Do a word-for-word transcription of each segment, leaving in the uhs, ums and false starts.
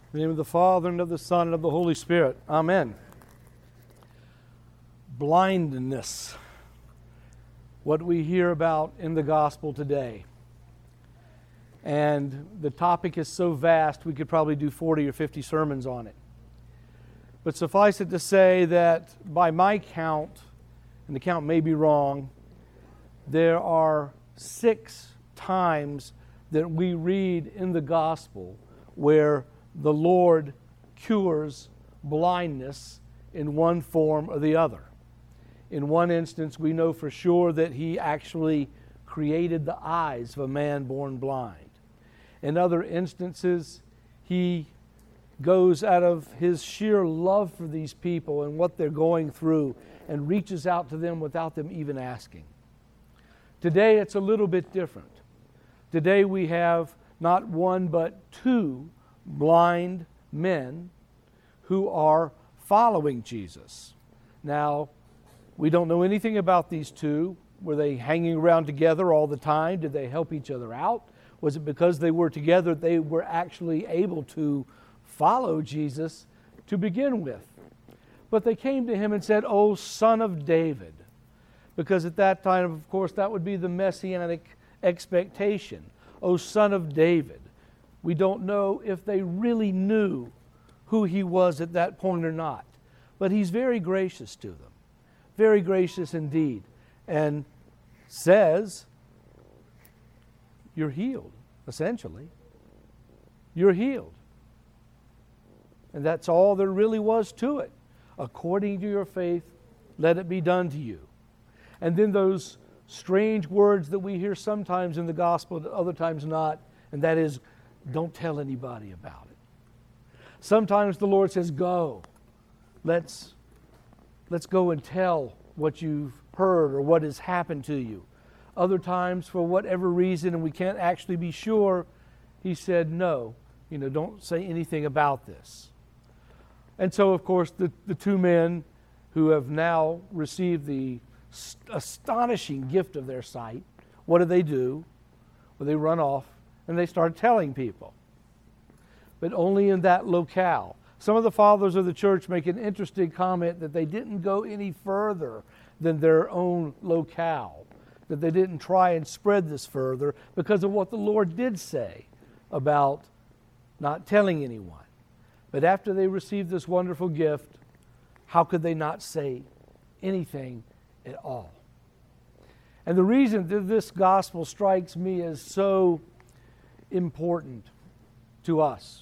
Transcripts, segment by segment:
In the name of the Father, and of the Son, and of the Holy Spirit. Amen. Blindness. What we hear about in the gospel today. And the topic is so vast, we could probably do forty or fifty sermons on it. But suffice it to say that by my count, and the count may be wrong, there are six times that we read in the gospel where the Lord cures blindness in one form or the other. In one instance, we know for sure that He actually created the eyes of a man born blind. In other instances, He goes out of His sheer love for these people and what they're going through and reaches out to them without them even asking. Today, it's a little bit different. Today, we have not one but two blind men who are following Jesus. Now, we don't know anything about these two. Were they hanging around together all the time? Did they help each other out? Was it because they were together they were actually able to follow Jesus to begin with? But they came to Him and said, "O Son of David," because at that time, of course, that would be the messianic expectation. "O Son of David." We don't know if they really knew who He was at that point or not. But He's very gracious to them. Very gracious indeed. And says, you're healed, essentially. You're healed. And that's all there really was to it. According to your faith, let it be done to you. And then those strange words that we hear sometimes in the gospel, other times not, and that is, don't tell anybody about it. Sometimes the Lord says, go. Let's, let's go and tell what you've heard or what has happened to you. Other times, for whatever reason, and we can't actually be sure, He said, no, you know, don't say anything about this. And so, of course, the, the two men who have now received the astonishing gift of their sight, what do they do? Well, they run off and they start telling people. But only in that locale. Some of the fathers of the church make an interesting comment that they didn't go any further than their own locale, that they didn't try and spread this further because of what the Lord did say about not telling anyone. But after they received this wonderful gift, how could they not say anything at all? And the reason that this gospel strikes me as so important to us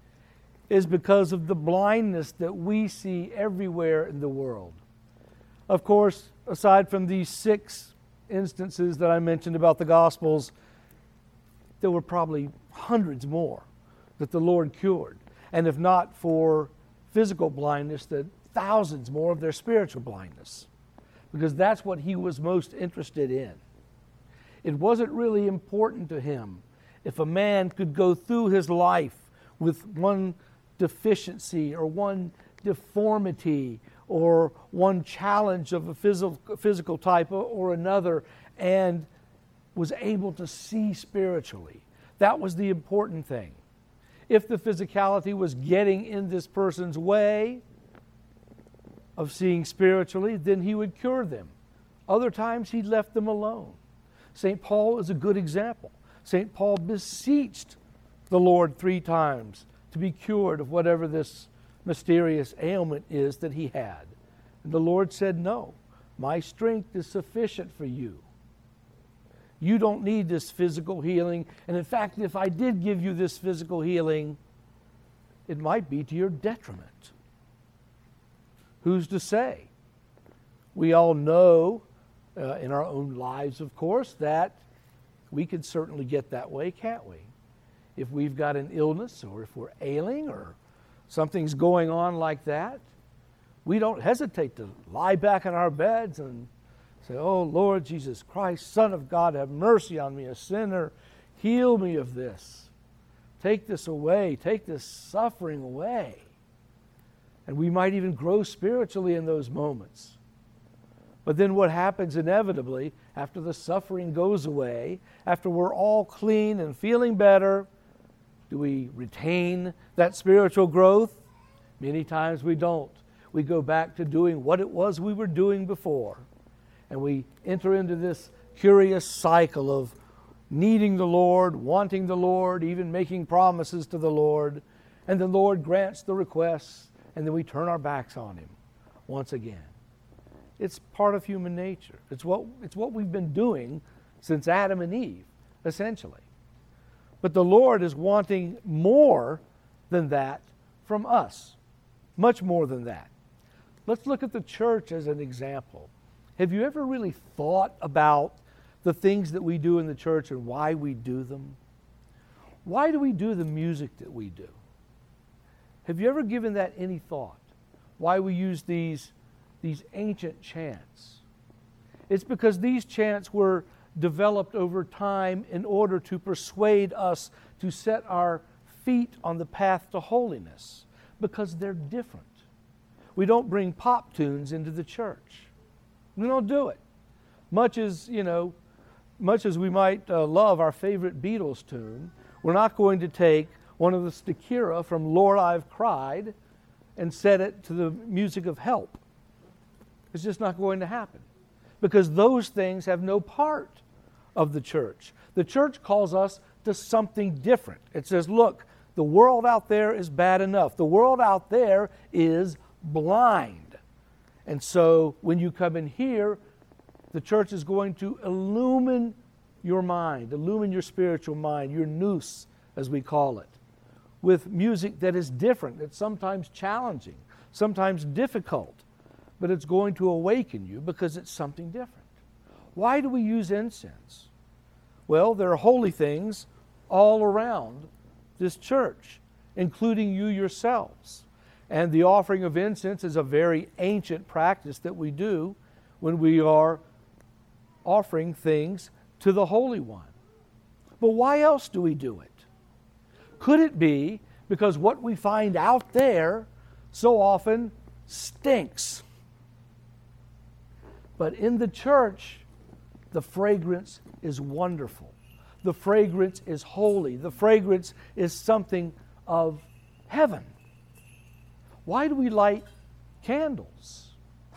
is because of the blindness that we see everywhere in the world. Of course, aside from these six instances that I mentioned about the Gospels, there were probably hundreds more that the Lord cured. And if not for physical blindness, that thousands more of their spiritual blindness. Because that's what He was most interested in. It wasn't really important to Him if a man could go through his life with one deficiency or one deformity or one challenge of a physical, physical type or another and was able to see spiritually. That was the important thing. If the physicality was getting in this person's way of seeing spiritually, then He would cure them. Other times He left them alone. Saint Paul is a good example. Saint Paul beseeched the Lord three times to be cured of whatever this mysterious ailment is that he had. And the Lord said, no, my strength is sufficient for you. You don't need this physical healing. And in fact, if I did give you this physical healing, it might be to your detriment. Who's to say? We all know uh, in our own lives, of course, that we could certainly get that way, can't we? If we've got an illness or if we're ailing or something's going on like that, we don't hesitate to lie back in our beds and say, oh, Lord Jesus Christ, Son of God, have mercy on me, a sinner. Heal me of this. Take this away. Take this suffering away. And we might even grow spiritually in those moments. But then what happens inevitably, after the suffering goes away, after we're all clean and feeling better, Do we retain that spiritual growth? Many times we don't. We go back to doing what it was we were doing before. And we enter into this curious cycle of needing the Lord, wanting the Lord, even making promises to the Lord. And the Lord grants the requests, and then we turn our backs on Him once again. It's part of human nature. It's what, it's what we've been doing since Adam and Eve, essentially. But the Lord is wanting more than that from us. Much more than that. Let's look at the church as an example. Have you ever really thought about the things that we do in the church and why we do them? Why do we do the music that we do? Have you ever given that any thought? Why we use these, these ancient chants? It's because these chants were developed over time in order to persuade us to set our feet on the path to holiness, because they're different. We don't bring pop tunes into the church. We don't do it. Much as, you know, much as we might uh, love our favorite Beatles tune, we're not going to take one of the Stakira from Lord I've Cried and set it to the music of Help. It's just not going to happen, because those things have no part of the church. The church calls us to something different. It says, look, the world out there is bad enough. The world out there is blind. And so when you come in here, the church is going to illumine your mind, illumine your spiritual mind, your nous, as we call it, with music that is different. It's sometimes challenging, sometimes difficult, but it's going to awaken you because it's something different. Why do we use incense? Well, there are holy things all around this church, including you yourselves. And the offering of incense is a very ancient practice that we do when we are offering things to the Holy One. But why else do we do it? Could it be because what we find out there so often stinks? But in the church, the fragrance is wonderful. The fragrance is holy. The fragrance is something of heaven. Why do we light candles?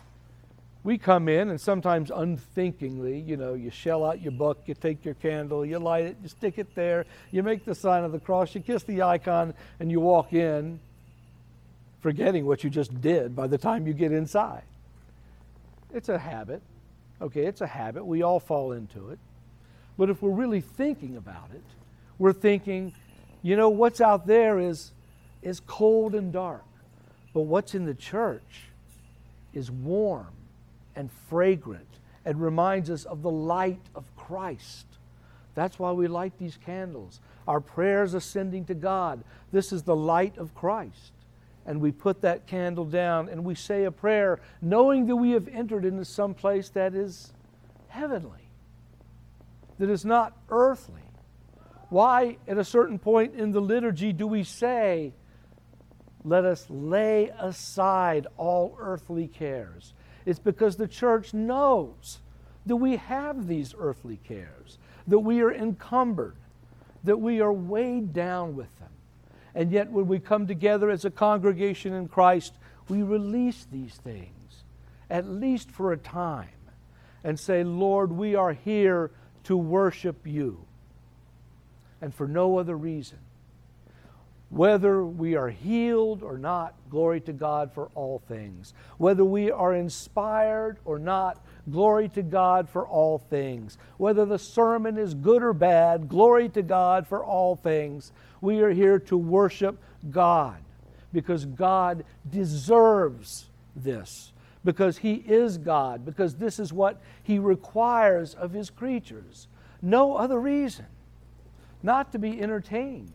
We come in and sometimes unthinkingly, you know, you shell out your book, you take your candle, you light it, you stick it there, you make the sign of the cross, you kiss the icon, and you walk in, forgetting what you just did by the time you get inside. It's a habit. Okay, it's a habit. We all fall into it. But if we're really thinking about it, we're thinking, you know, what's out there is, is cold and dark. But what's in the church is warm and fragrant and reminds us of the light of Christ. That's why we light these candles. Our prayers ascending to God. This is the light of Christ. And we put that candle down and we say a prayer knowing that we have entered into some place that is heavenly, that is not earthly. Why, at a certain point in the liturgy, do we say, let us lay aside all earthly cares? It's because the church knows that we have these earthly cares, that we are encumbered, that we are weighed down with them. And yet when we come together as a congregation in Christ, we release these things, at least for a time, and say, Lord, we are here to worship you, and for no other reason. Whether we are healed or not, glory to God for all things. Whether we are inspired or not, glory to God for all things. Whether the sermon is good or bad, glory to God for all things. We are here to worship God because God deserves this, because He is God, because this is what He requires of His creatures. No other reason. Not to be entertained.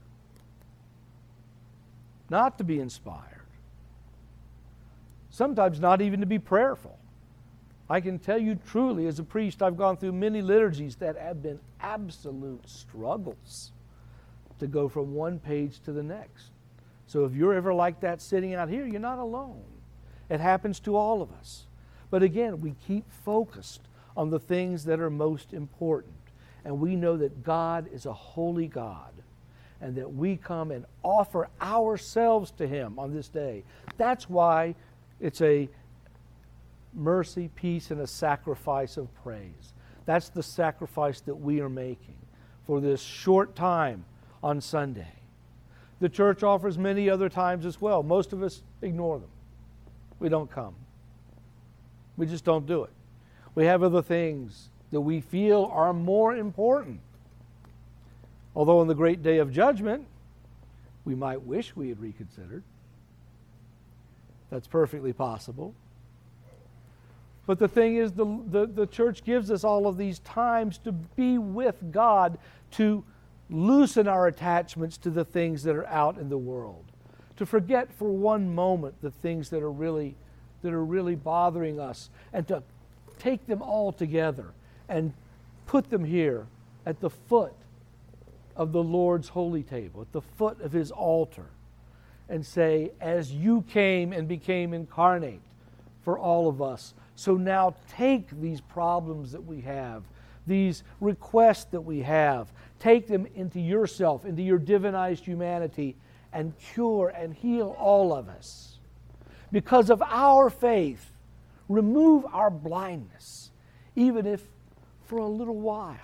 Not to be inspired. Sometimes not even to be prayerful. I can tell you truly, as a priest, I've gone through many liturgies that have been absolute struggles to go from one page to the next. So if you're ever like that sitting out here, you're not alone. It happens to all of us. But again, we keep focused on the things that are most important. And we know that God is a holy God. and that we come and offer ourselves to Him on this day. That's why it's a mercy, peace, and a sacrifice of praise. That's the sacrifice that we are making for this short time on Sunday. The church offers many other times as well. Most of us ignore them. We don't come. We just don't do it. We have other things that we feel are more important. Although on the great day of judgment, we might wish we had reconsidered. That's perfectly possible. But the thing is, the, the, the church gives us all of these times to be with God, to loosen our attachments to the things that are out in the world, to forget for one moment the things that are really, that are really bothering us, and to take them all together and put them here at the foot of the Lord's holy table, at the foot of His altar, and say, as you came and became incarnate for all of us, so now take these problems that we have, these requests that we have, take them into yourself, into your divinized humanity, and cure and heal all of us. Because of our faith, remove our blindness, even if for a little while.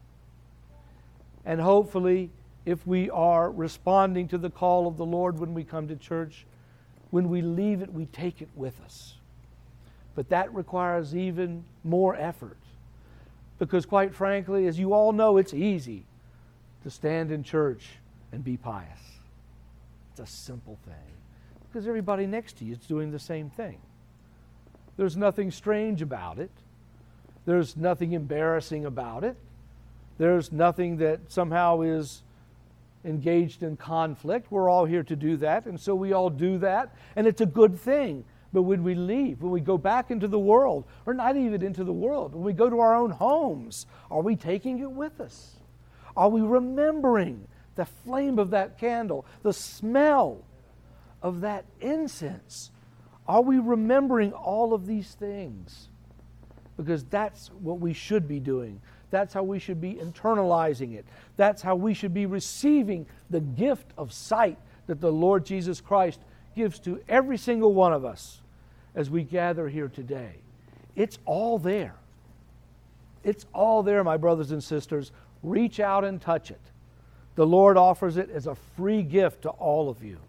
And hopefully, if we are responding to the call of the Lord when we come to church, when we leave it, we take it with us. But that requires even more effort. Because quite frankly, as you all know, it's easy to stand in church and be pious. It's a simple thing. Because everybody next to you is doing the same thing. There's nothing strange about it. There's nothing embarrassing about it. There's nothing that somehow is engaged in conflict. We're all here to do that, and so we all do that, and it's a good thing. But when we leave, when we go back into the world, or not even into the world, when we go to our own homes, are we taking it with us? Are we remembering the flame of that candle, the smell of that incense? Are we remembering all of these things? Because that's what we should be doing. That's how we should be internalizing it. That's how we should be receiving the gift of sight that the Lord Jesus Christ gives to every single one of us as we gather here today. It's all there. It's all there, my brothers and sisters. Reach out and touch it. The Lord offers it as a free gift to all of you.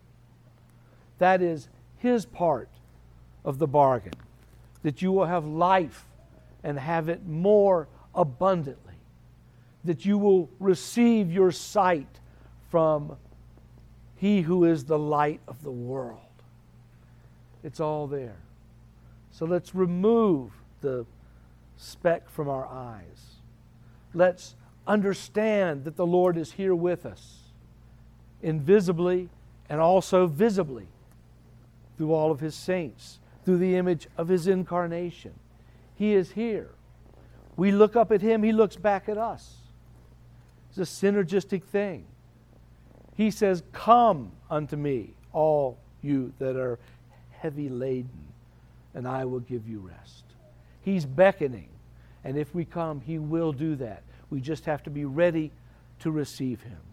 That is His part of the bargain, that you will have life and have it more abundantly, that you will receive your sight from He who is the light of the world. It's all there. So let's remove the speck from our eyes. Let's understand that the Lord is here with us, invisibly and also visibly, through all of His saints, through the image of His incarnation. He is here. We look up at Him, He looks back at us. It's a synergistic thing. He says, "Come unto me, all you that are heavy laden, and I will give you rest." He's beckoning, and if we come, He will do that. We just have to be ready to receive Him.